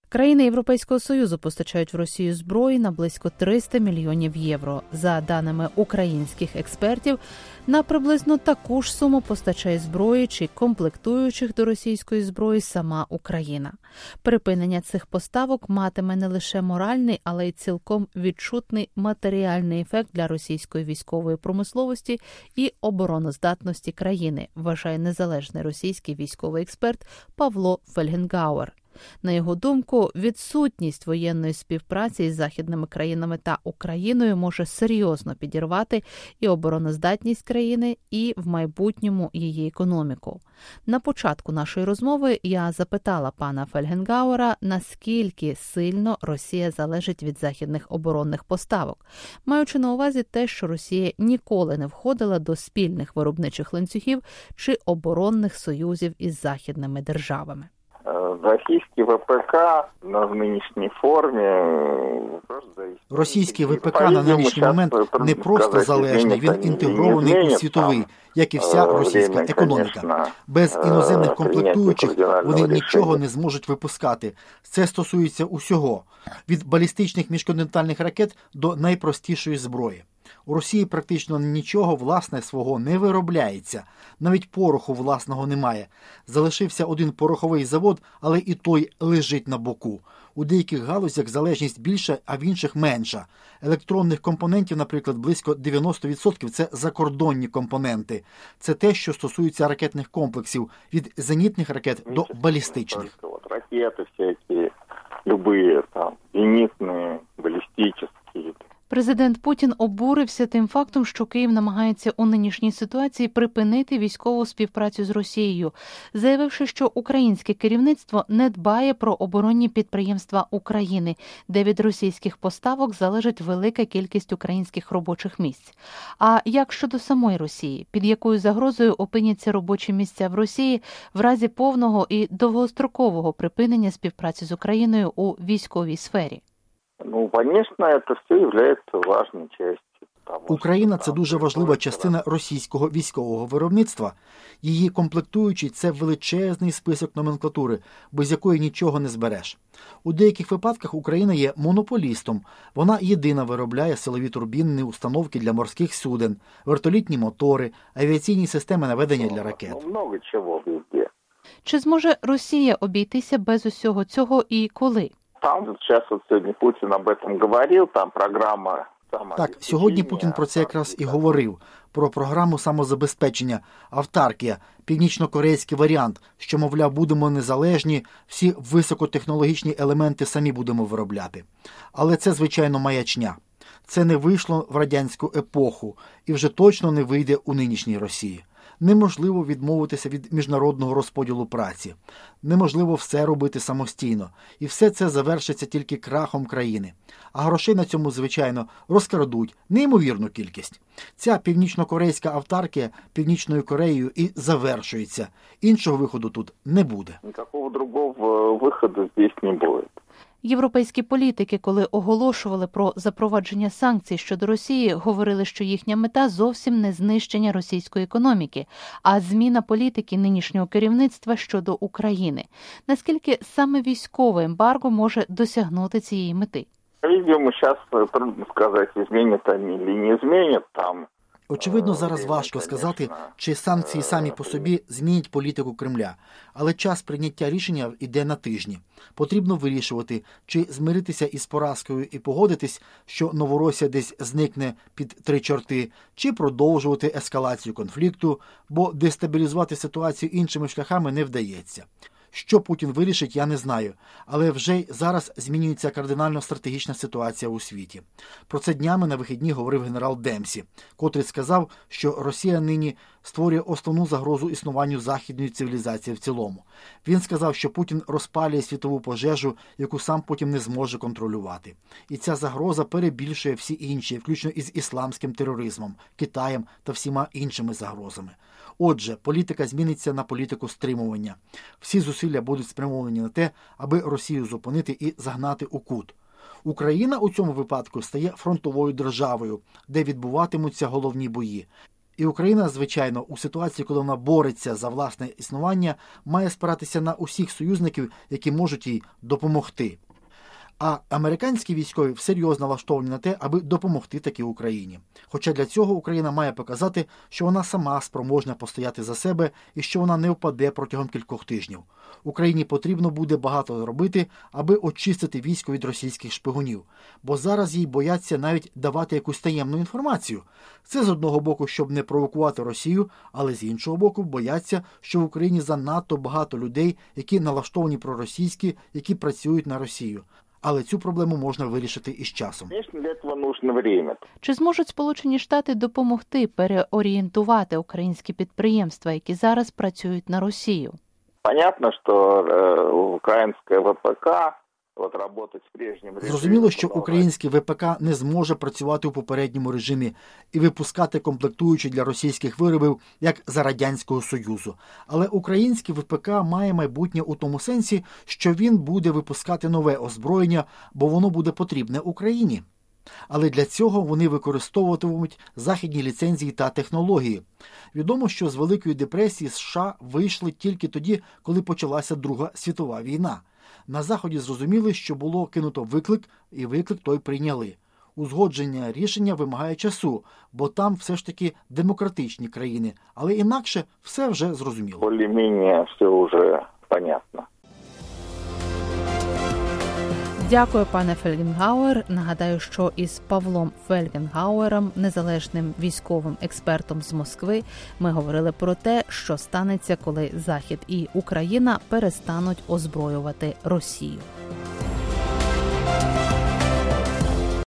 Країни Європейського Союзу постачають в Росію зброї на близько 300 мільйонів євро. За даними українських експертів, на приблизно таку ж суму постачає зброї чи комплектуючих до російської зброї сама Україна. Припинення цих поставок матиме не лише моральний, але й цілком відчутний матеріальний ефект для російської військової промисловості і обороноздатності країни, вважає незалежний російський військовий експерт Павло Фельгенгауер. На його думку, відсутність воєнної співпраці із західними країнами та Україною може серйозно підірвати і обороноздатність країни, і в майбутньому її економіку. На початку нашої розмови я запитала пана Фельгенгауера, наскільки сильно Росія залежить від західних оборонних поставок, маючи на увазі те, що Росія ніколи не входила до спільних виробничих ланцюгів чи оборонних союзів із західними державами. Російський ВПК на нинішній формі... Російський ВПК на нинішній момент не просто залежний, він інтегрований у світовий, як і вся російська економіка. Без іноземних комплектуючих вони нічого не зможуть випускати. Це стосується усього, від балістичних міжконтинентальних ракет до найпростішої зброї. У Росії практично нічого власне свого не виробляється. Навіть пороху власного немає. Залишився один пороховий завод, але і той лежить на боку. У деяких галузях залежність більша, а в інших менша. Електронних компонентів, наприклад, близько 90% – це закордонні компоненти. Це те, що стосується ракетних комплексів, від зенітних ракет до балістичних. Ракети всякі, любые, там, зенітні, балістичні. Президент Путін обурився тим фактом, що Київ намагається у нинішній ситуації припинити військову співпрацю з Росією, заявивши, що українське керівництво не дбає про оборонні підприємства України, де від російських поставок залежить велика кількість українських робочих місць. А як щодо самої Росії? Під якою загрозою опиняться робочі місця в Росії в разі повного і довгострокового припинення співпраці з Україною у військовій сфері? Звісно, це все є важливою частиною. Україна – це дуже важлива частина російського військового виробництва. Її комплектуючі – це величезний список номенклатури, без якої нічого не збереш. У деяких випадках Україна є монополістом. Вона єдина виробляє силові турбінні установки для морських суден, вертолітні мотори, авіаційні системи наведення для ракет. Много чого везде. Чи зможе Росія обійтися без усього цього і коли? Там зараз сьогодні Путін об этом говорив, там програма... Так, сьогодні Путін про це якраз і говорив, про програму самозабезпечення, автаркія, північно-корейський варіант, що, мовляв, будемо незалежні, всі високотехнологічні елементи самі будемо виробляти. Але це, звичайно, маячня. Це не вийшло в радянську епоху і вже точно не вийде у нинішній Росії. Неможливо відмовитися від міжнародного розподілу праці. Неможливо все робити самостійно. І все це завершиться тільки крахом країни. А грошей на цьому, звичайно, розкрадуть неймовірну кількість. Ця північно-корейська автаркія Північною Кореєю і завершується. Іншого виходу тут не буде. Ніякого другого виходу здесь не буде. Європейські політики, коли оголошували про запровадження санкцій щодо Росії, говорили, що їхня мета зовсім не знищення російської економіки, а зміна політики нинішнього керівництва щодо України. Наскільки саме військове ембарго може досягнути цієї мети? Видимо, зараз трудно сказати, змінять вони чи не змінять там. Очевидно, зараз важко сказати, чи санкції самі по собі змінять політику Кремля. Але час прийняття рішення йде на тижні. Потрібно вирішувати, чи змиритися із поразкою і погодитись, що Новоросія десь зникне під три чорти, чи продовжувати ескалацію конфлікту, бо дестабілізувати ситуацію іншими шляхами не вдається. Що Путін вирішить, я не знаю, але вже й зараз змінюється кардинально стратегічна ситуація у світі. Про це днями на вихідні говорив генерал Демсі, котрий сказав, що Росія нині створює основну загрозу існуванню західної цивілізації в цілому. Він сказав, що Путін розпалює світову пожежу, яку сам потім не зможе контролювати. І ця загроза перебільшує всі інші, включно із ісламським тероризмом, Китаєм та всіма іншими загрозами. Отже, політика зміниться на політику стримування. Всі зусилля будуть спрямовані на те, аби Росію зупинити і загнати у кут. Україна у цьому випадку стає фронтовою державою, де відбуватимуться головні бої. І Україна, звичайно, у ситуації, коли вона бореться за власне існування, має спиратися на усіх союзників, які можуть їй допомогти. А американські військові всерйоз налаштовані на те, аби допомогти таки Україні. Хоча для цього Україна має показати, що вона сама спроможна постояти за себе і що вона не впаде протягом кількох тижнів. Україні потрібно буде багато робити, аби очистити військо від російських шпигунів. Бо зараз їй бояться навіть давати якусь таємну інформацію. Це з одного боку, щоб не провокувати Росію, але з іншого боку бояться, що в Україні занадто багато людей, які налаштовані проросійські, які працюють на Росію. Але цю проблему можна вирішити із часом. Конечно, для этого нужно время. Чи зможуть Сполучені Штати допомогти переорієнтувати українські підприємства, які зараз працюють на Росію? Понятно, що українське ВПК работать в прежнем режимі. Зрозуміло, що український ВПК не зможе працювати у попередньому режимі і випускати комплектуючі для російських виробів, як за Радянського Союзу. Але український ВПК має майбутнє у тому сенсі, що він буде випускати нове озброєння, бо воно буде потрібне Україні. Але для цього вони використовуватимуть західні ліцензії та технології. Відомо, що з Великої депресії США вийшли тільки тоді, коли почалася Друга світова війна. На Заході зрозуміли, що було кинуто виклик, і виклик той прийняли. Узгодження рішення вимагає часу, бо там все ж таки демократичні країни, але інакше все вже зрозуміло. Більш-менш все вже понятно. Дякую, пане Фельгенгауер. Нагадаю, що із Павлом Фельгенгауером, незалежним військовим експертом з Москви, ми говорили про те, що станеться, коли Захід і Україна перестануть озброювати Росію.